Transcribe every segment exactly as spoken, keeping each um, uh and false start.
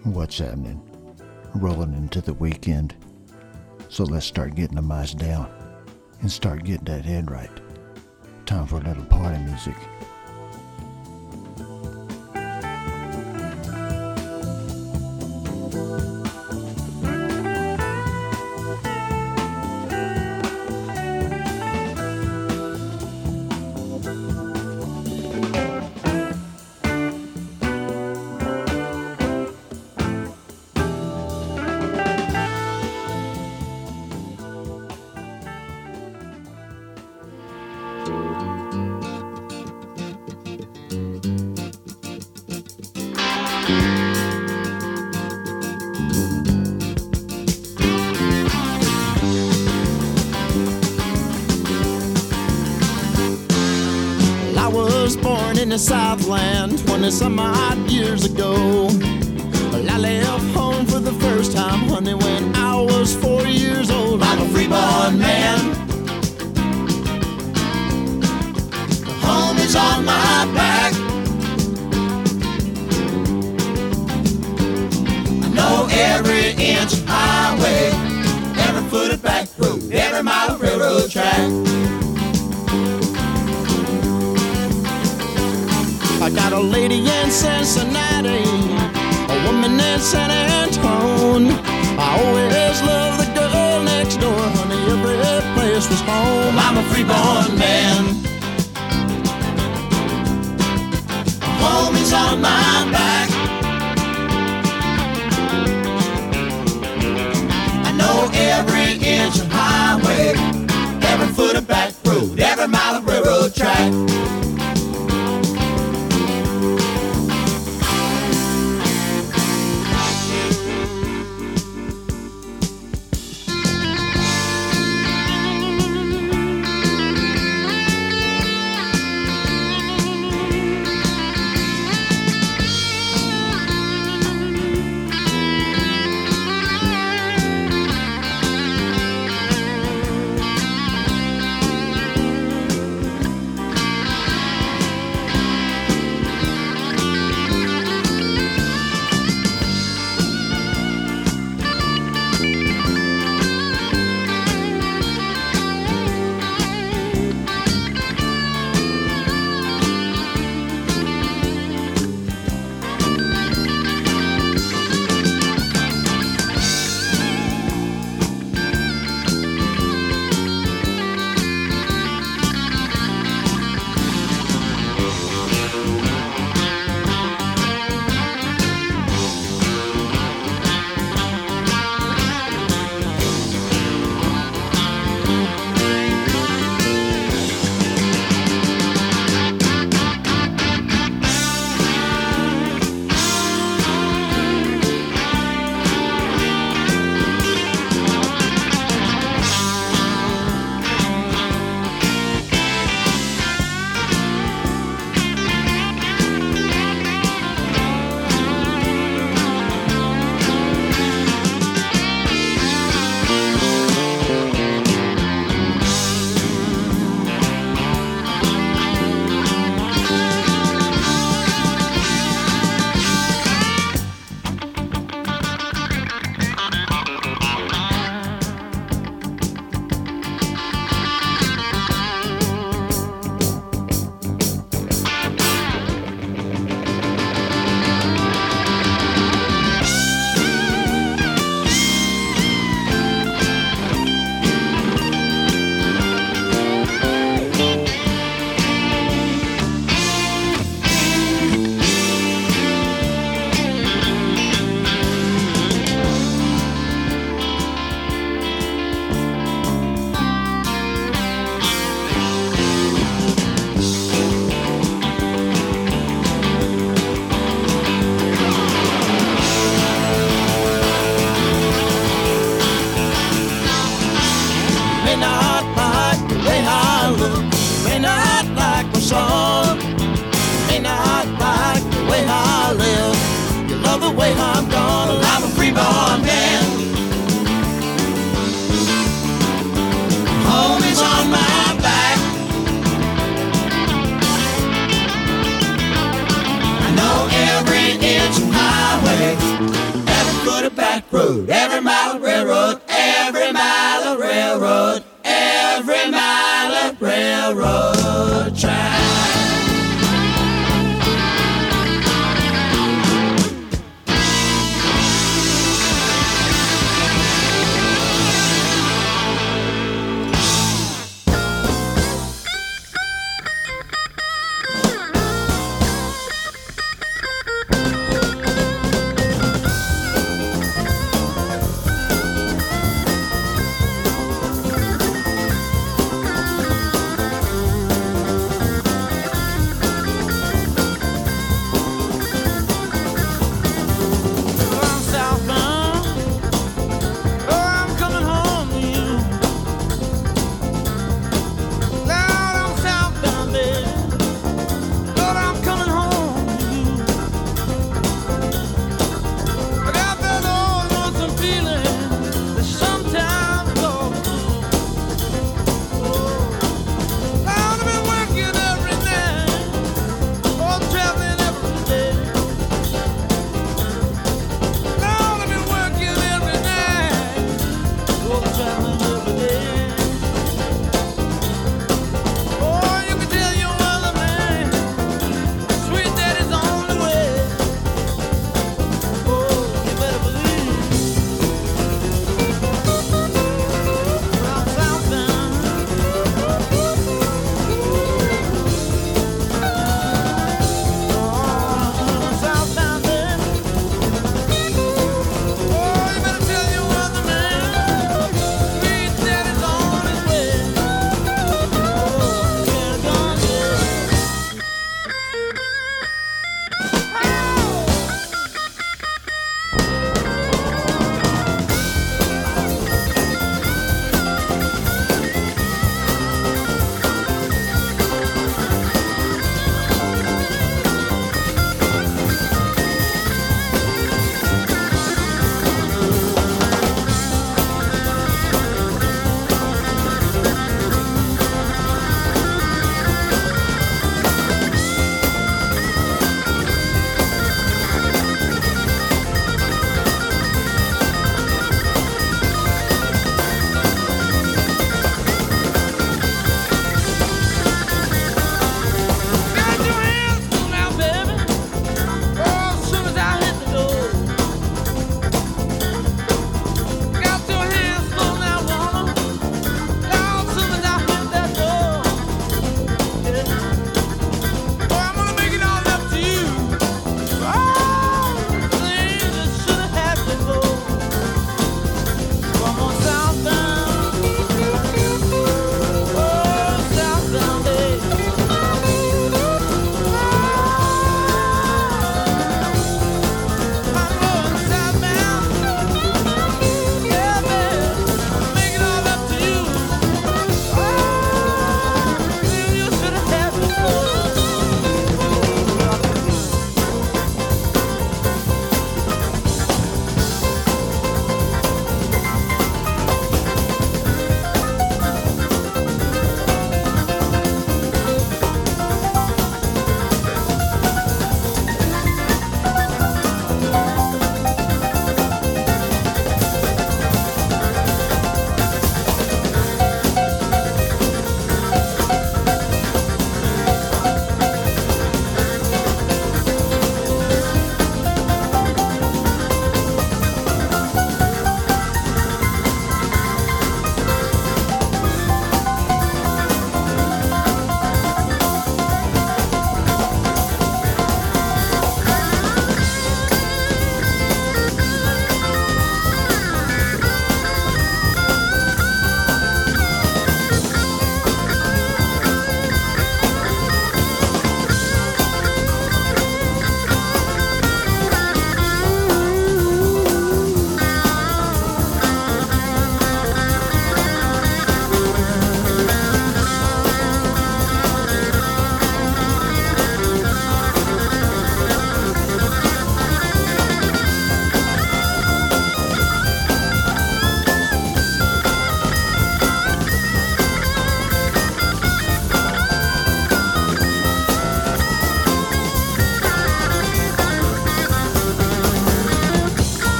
What's happening? Rolling into the weekend. So let's start getting the mice down and start getting that head right. Time for a little party music. In the Southland twenty some odd years ago, well, I left home for the first time, honey, when I was four years old. I'm a freeborn man. Home is on my back. I know every inch of highway, every foot of back road, every mile of railroad track. I got a lady in Cincinnati, a woman in San Antone. I always loved the girl next door, honey, every place was home. I'm a freeborn man. Home is on my back. I know every inch of highway, every foot of back road, every mile of railroad track. back road. Every mile of railroad, every mile of railroad, every mile of railroad track.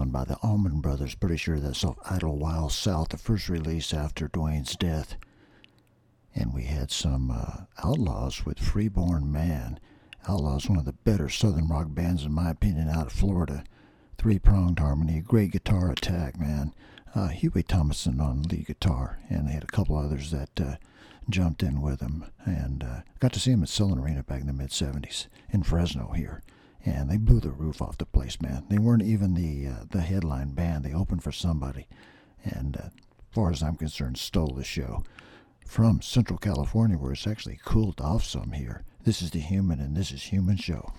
Sound by the Allman Brothers. Pretty sure that's off Idlewild South, the first release after Dwayne's death. And we had some uh, Outlaws with Freeborn Man. Outlaws, one of the better southern rock bands, in my opinion, out of Florida. Three-pronged harmony, great guitar attack, man. Uh, Huey Thomason on lead guitar, and they had a couple others that uh, jumped in with them. And uh, got to see them at Sullen Arena back in the mid seventies in Fresno here. And they blew the roof off the place, man. They weren't even the uh, the headline band. They opened for somebody. And uh, as far as I'm concerned, stole the show. From Central California, where it's actually cooled off some here. This is The Human, and this is Human Show.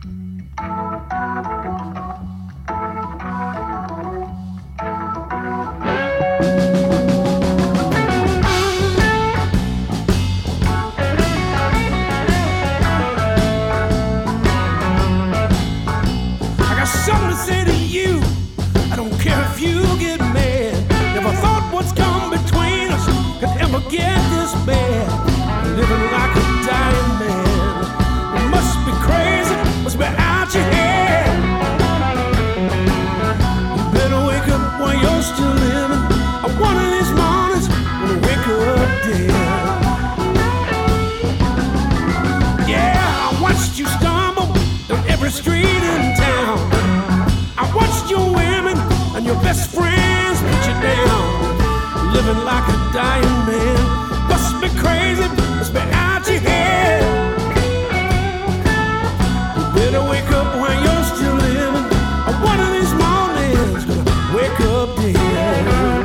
Something to say to you. I don't care if you get mad. Never thought what's come between us could ever get this bad. Living like a dying man. It must be crazy, must be out your head. You better wake up while you're still living. One of these mornings, gonna wake up dead. Yeah, I watched you stumble down every street in town. I watched your women and your best friends put you down. Living like a dying man. Must be crazy, must be out your head. You better wake up while you're still living. One of these mornings, gonna wake up dead.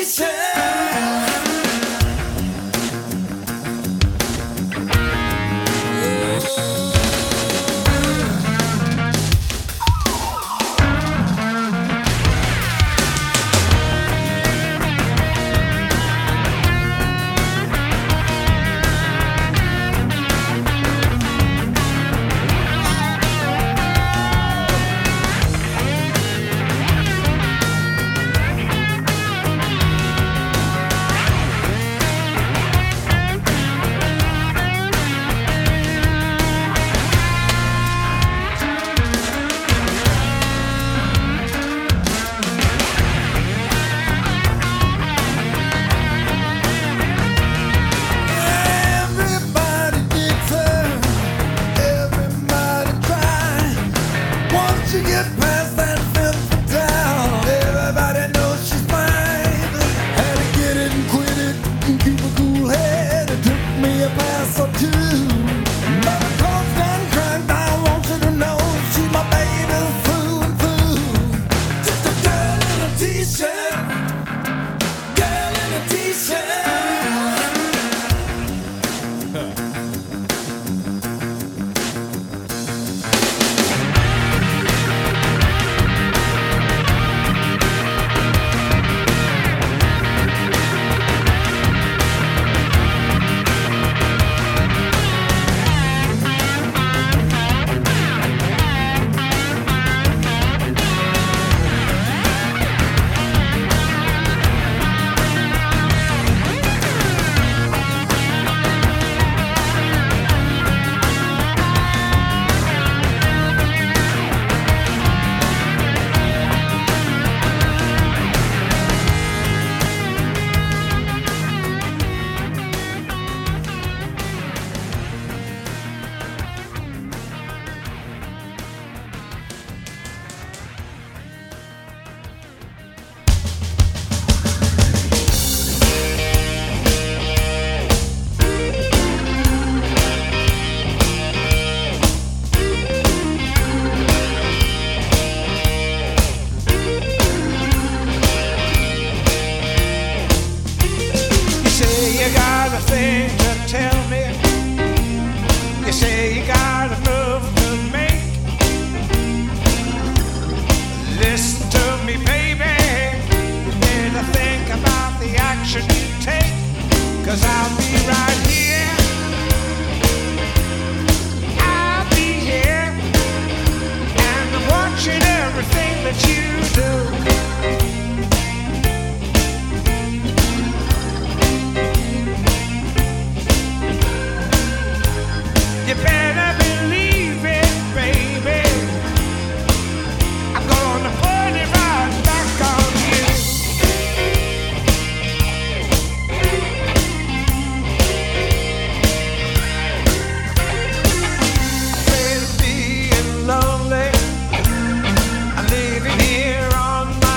Lonely, I'm living here on my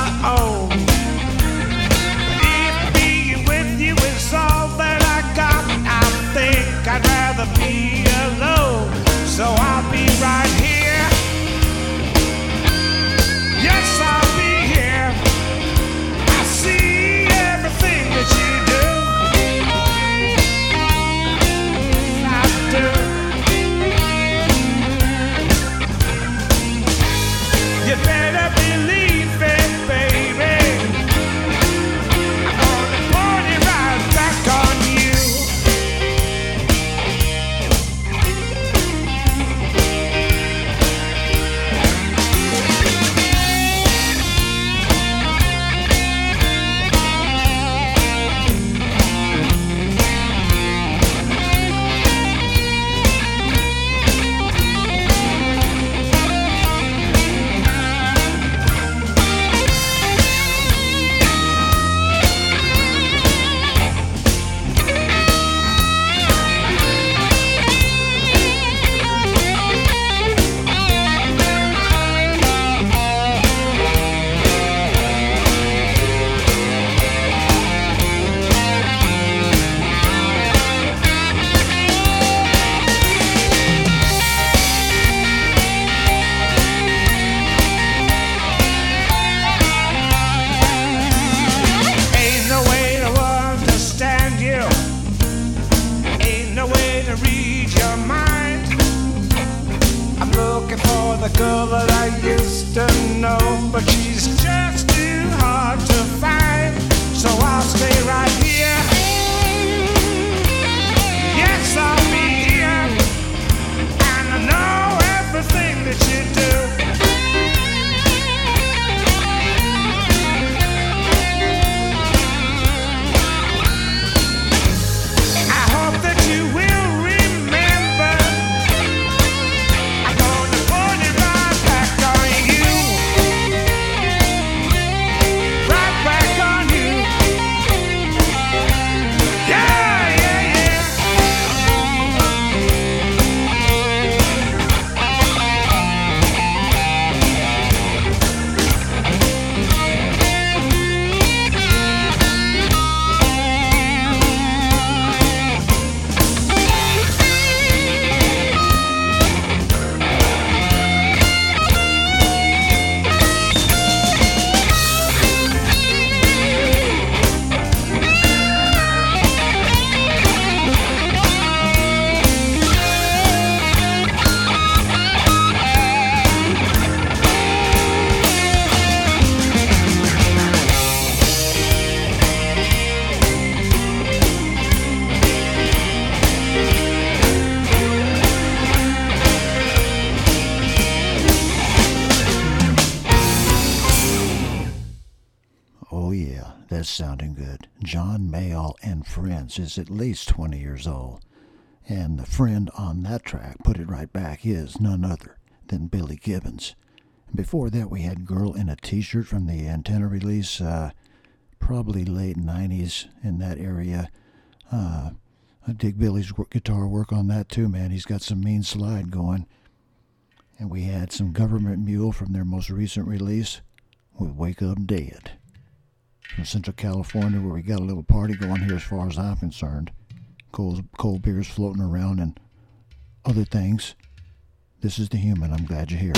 Oh yeah, that's sounding good. John Mayall and Friends is at least twenty years old. And the friend on that track, Put It Right Back, is none other than Billy Gibbons. And before that, we had Girl in a T-Shirt from the Antenna release, uh, probably late nineties in that area. Uh, I dig Billy's guitar work on that too, man. He's got some mean slide going. And we had some Government Mule from their most recent release with Wake Up Dead. From Central California, where we got a little party going here as far as I'm concerned. Cold, cold beers floating around and other things. This is The Human. I'm glad you're here.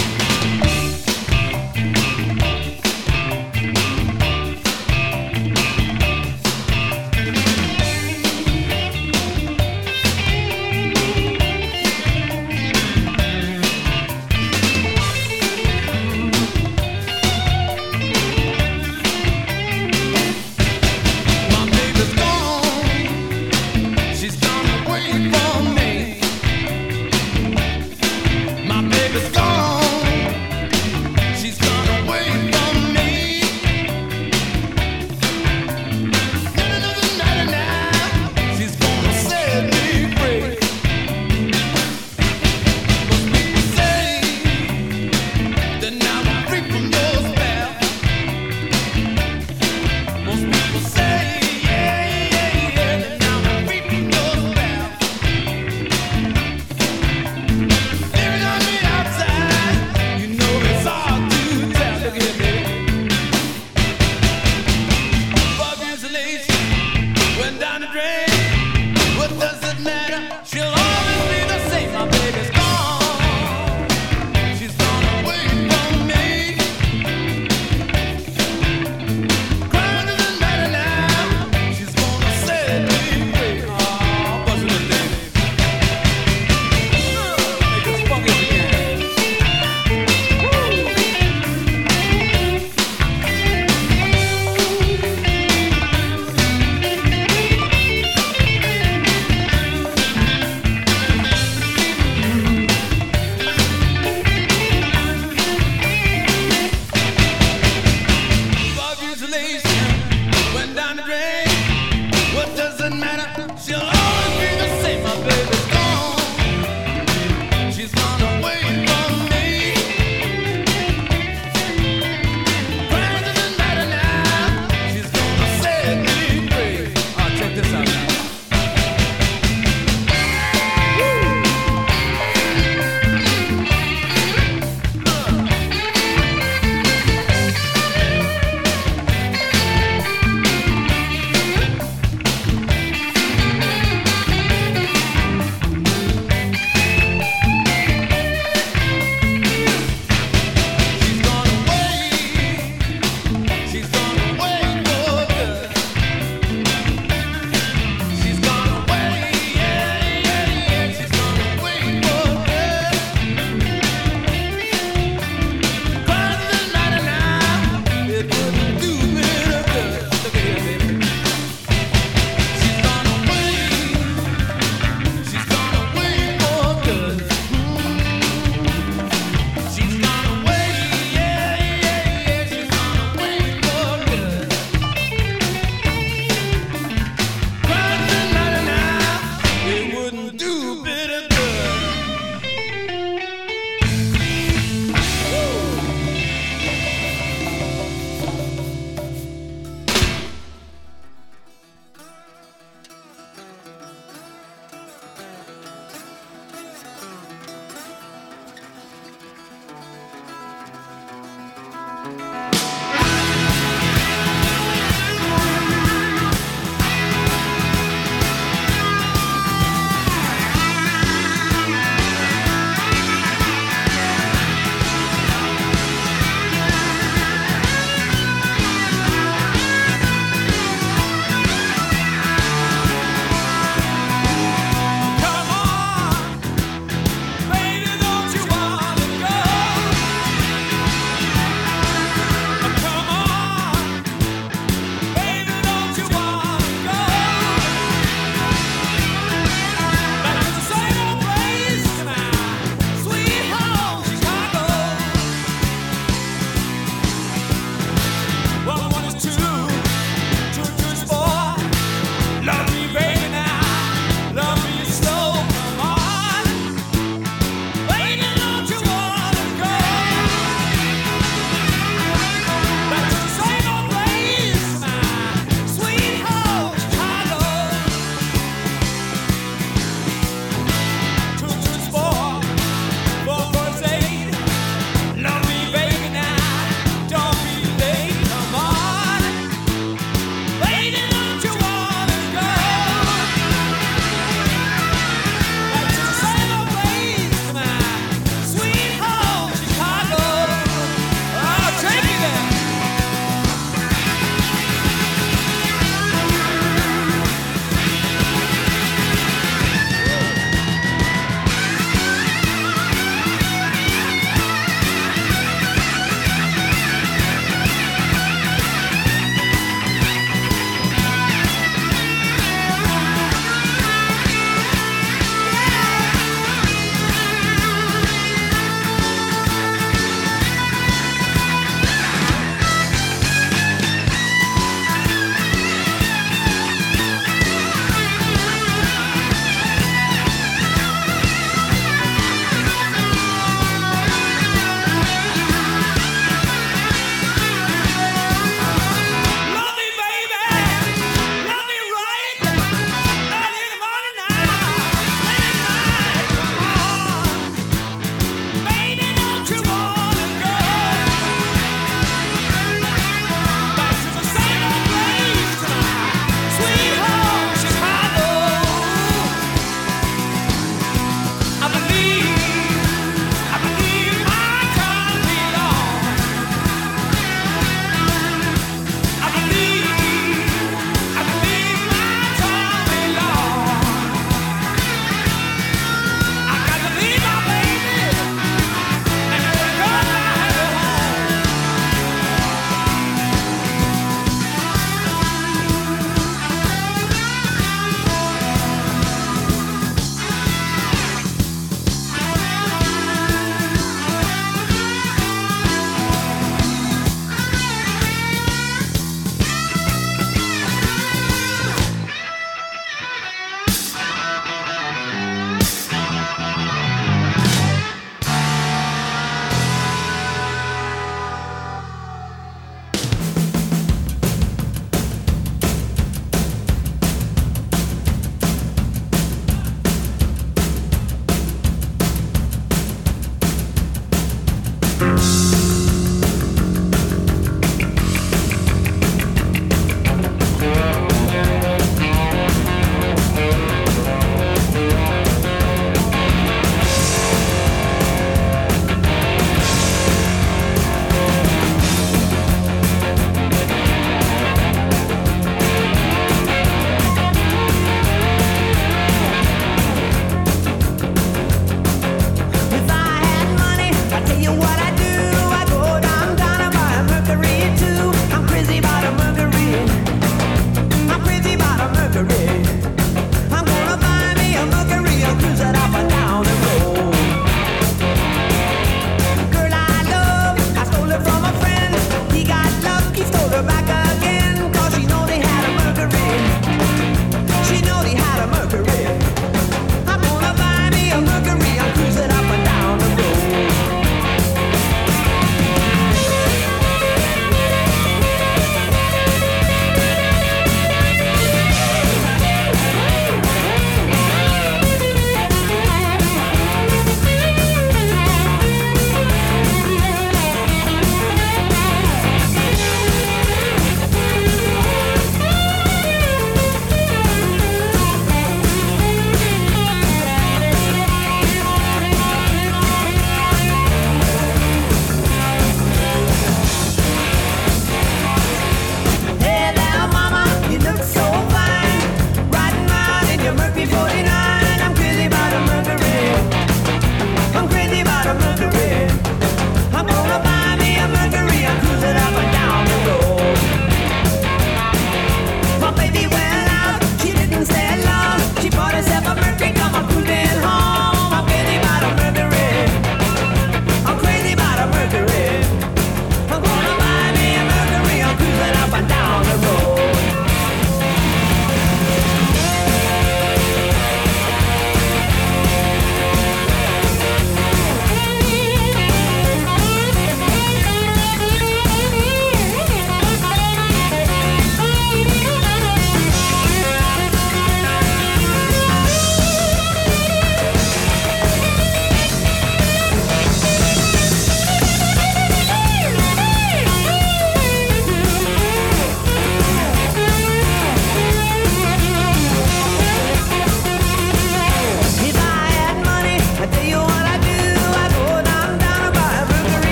My baby's gone.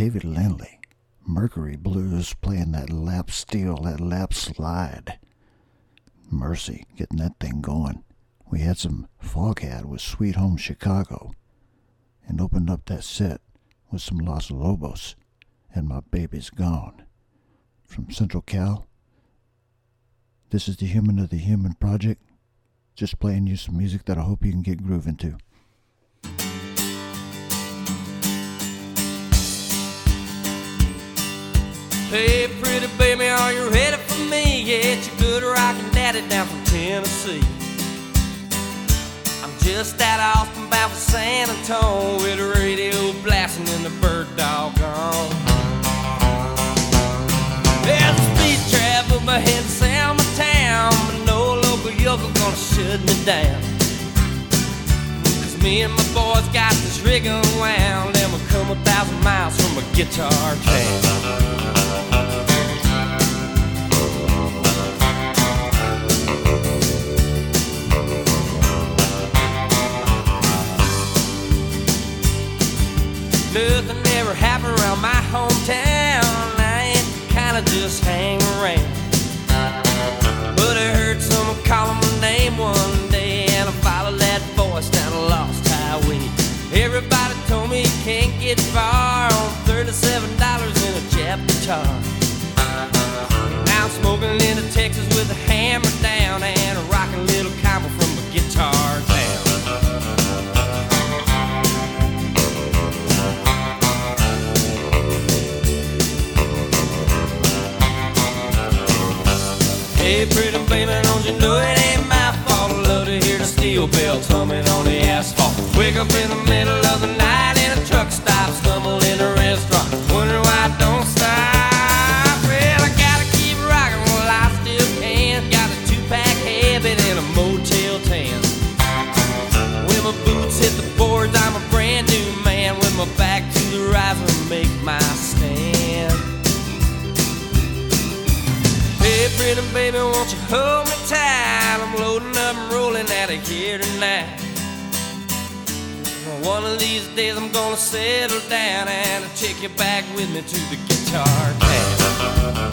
David Lindley, Mercury Blues, playing that lap steel, that lap slide. Mercy, getting that thing going. We had some Foghat with Sweet Home Chicago, and opened up that set with some Los Lobos and My Baby's Gone. From Central Cal, this is the Human of the Human Project, just playing you some music that I hope you can get grooving to. Hey, pretty baby, are you ready for me? Yeah, it's your good rockin' daddy down from Tennessee. I'm just out of Austin, bound for San Antonio, with the radio blasting and the bird dog on. There's a speed trap up ahead of Selma Town, but no local yokel gonna shut me down. Cause me and my boys got this rig unwound, and we'll come a thousand miles from a guitar town. Nothing ever happened around my hometown. I ain't the kind of just hang around. But I heard someone calling my name one day, and I followed that voice down a lost highway. Everybody told me you can't get far on thirty-seven dollars in a Jap guitar. Now I'm smoking into Texas with a hammer down, and a rockin' little combo from a guitar town. Hey, pretty baby, don't you know it ain't my fault? I love to hear the steel bells humming on the asphalt. Wake up in the middle of the night in a truck stop, stumble in a restaurant, wonder why I don't stop. Well, I gotta keep rocking while I still can. Got a two-pack habit and a Motel ten. When my boots hit the boards, I'm a brand new man. With my back to the riser, make my stand. Hey, pretty baby, won't you hold me tight? I'm loading up and rolling out of here tonight. One of these days I'm gonna settle down and I'll take you back with me to the guitar town.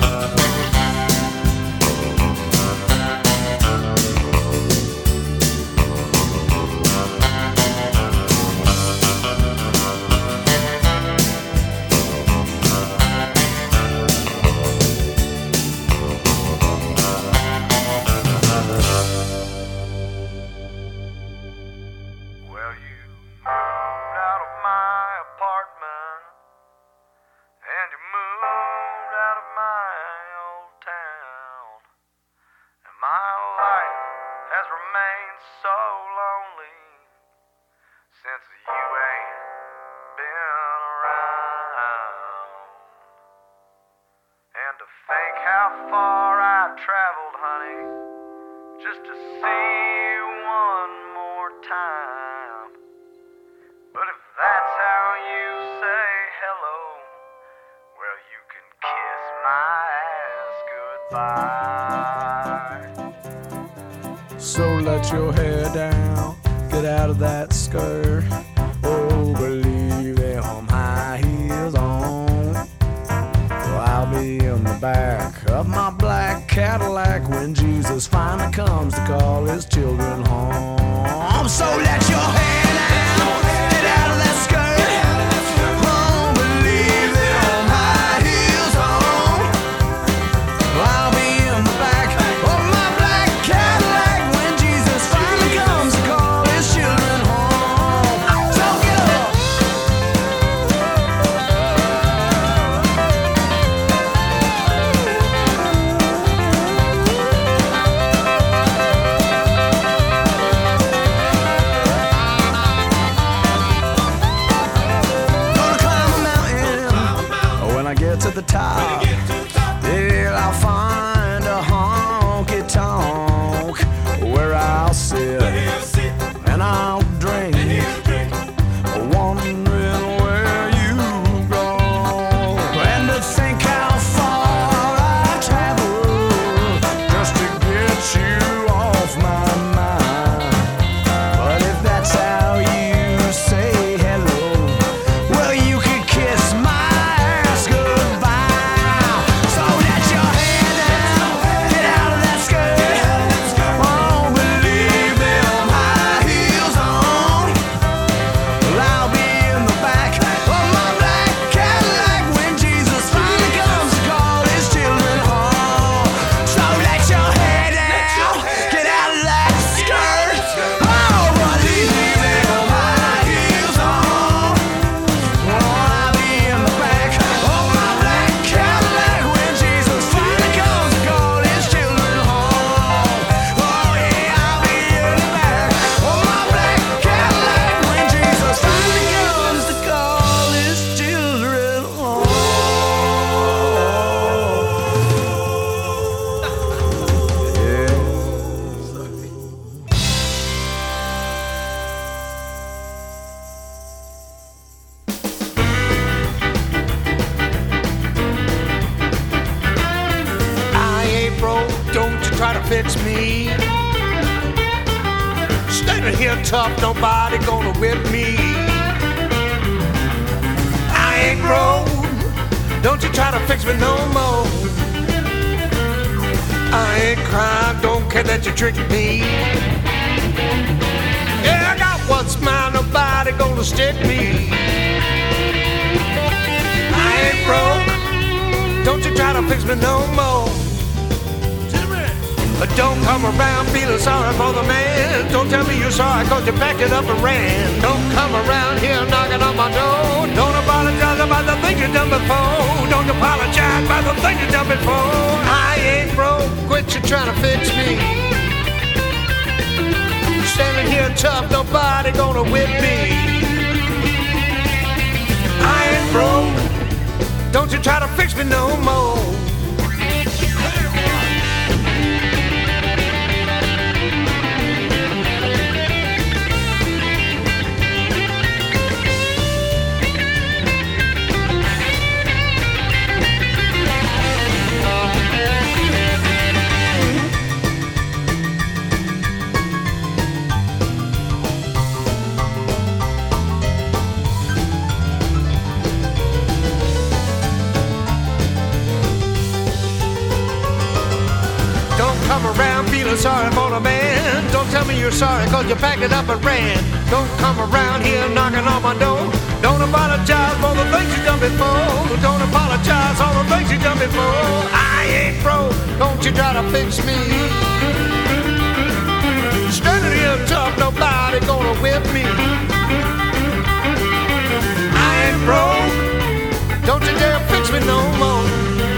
So let your hair down, get out of that skirt. Oh, believe them high heels on. Well, I'll be in the back of my black Cadillac when Jesus finally comes to call his children home. So let your hair down, get out of that skirt. Oh, believe them high heels on. Well, I'll be in the back of my black Cadillac when Jesus finally comes to call his children home. So get up. tough, nobody gonna whip me. I ain't broke, don't you try to fix me no more. I ain't crying, don't care that you tricked me. Yeah, I got what's mine, nobody gonna stick me. I ain't broke, don't you try to fix me no more. But don't come around feeling sorry for the man. Don't tell me you're sorry cause you packed it up and ran. Don't come around here knocking on my door. Don't apologize about the things you done before. Don't apologize about the things you done before. I ain't broke, quit you trying to fix me. Standing here tough, nobody gonna whip me. I ain't broke, don't you try to fix me no more. Around feeling sorry for the man. Don't tell me you're sorry cause you packed it up and ran. Don't come around here knocking on my door. Don't apologize for the things you done before. Don't apologize for the things you done before. I ain't broke, don't you try to fix me. Standing here tough, nobody gonna whip me. I ain't broke, don't you dare fix me no more.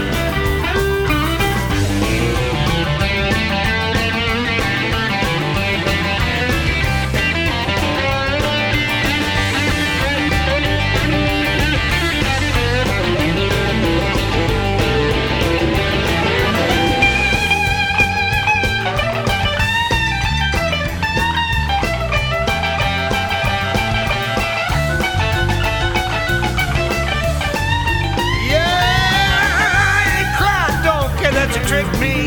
Trick me.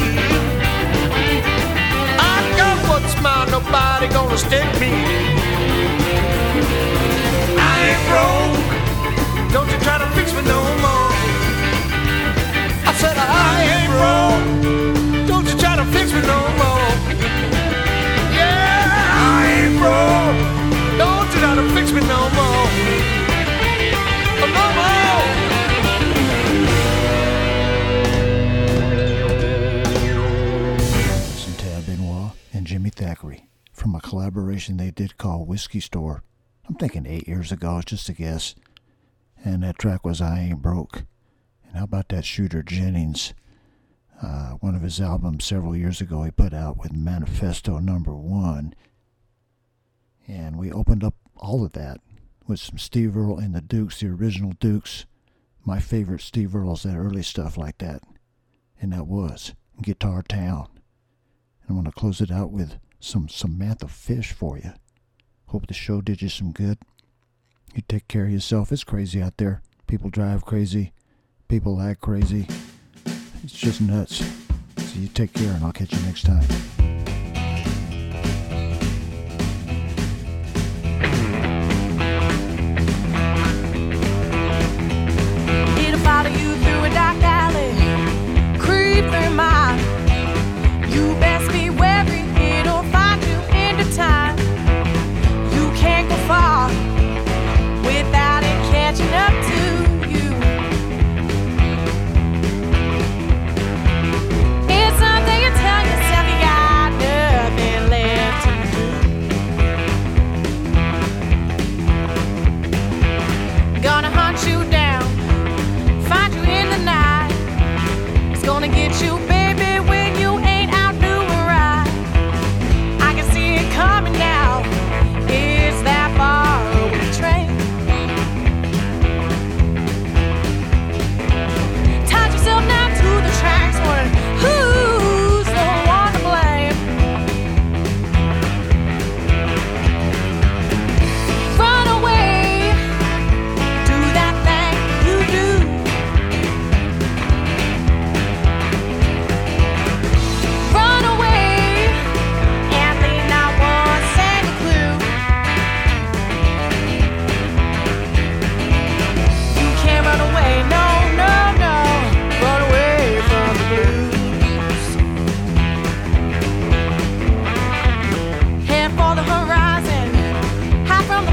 I got what's mine, nobody gonna stick me. I ain't broke, don't you try to fix me no more. I said I ain't broke, don't you try to fix me no more. Yeah, I ain't broke, don't you try to fix me no more. No more. Jimmy Thackeray from a collaboration they did called Whiskey Store. I'm thinking eight years ago, it's just a guess. And that track was I Ain't Broke. And how about that Shooter Jennings? Uh, one of his albums several years ago he put out with Manifesto Number One. And we opened up all of that with some Steve Earle and the Dukes, the original Dukes. My favorite Steve Earle's that early stuff like that. And that was Guitar Town. I'm going to close it out with some Samantha Fish for you. Hope the show did you some good. You take care of yourself. It's crazy out there. People drive crazy. People act crazy. It's just nuts. So you take care and I'll catch you next time. It'll follow you through a dark alley. Creep through my You best be wary, it'll find you in the time. You can't go far without it catching up to you. It's something you tell yourself you got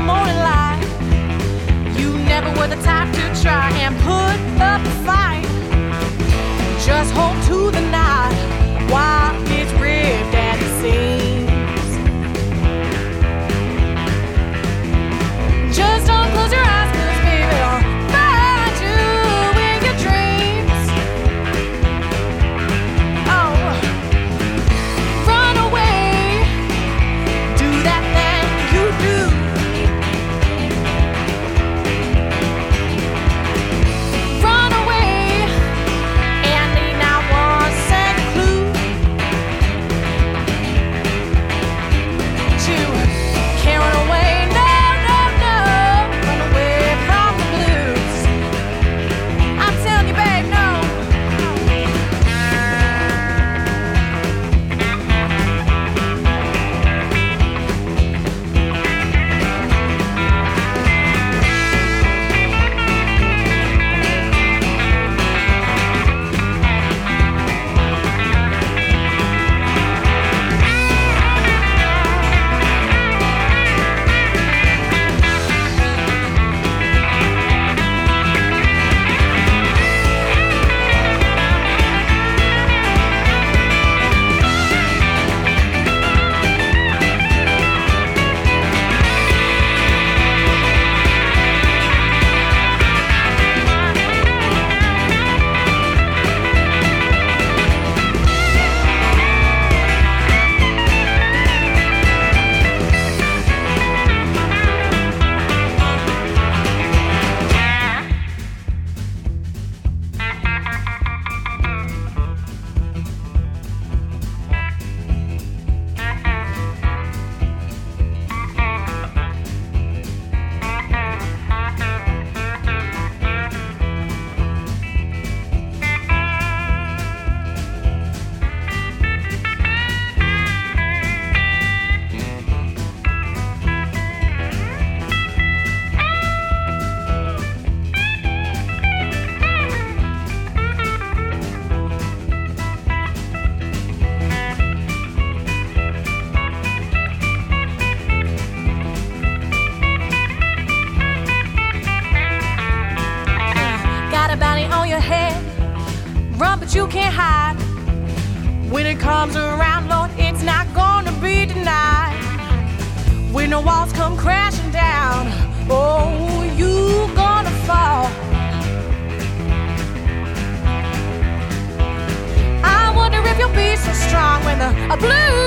morning light. You never were the type to try and put up a fight. Just hold to the night while it's ripped at the seams. Just don't close your eyes, 'cause baby, I'll find you in your dreams. Oh, run away, do that thing you do. Run away, and need not one second clue. You can't run away, no, no, no. Run away from the blues. I'm telling you, babe, no. Got a bounty on your head, run but you can't hide. When it comes around, Lord, it's not gonna be denied. When the walls come crashing down, oh, you gonna fall. I wonder if you'll be so strong when the blues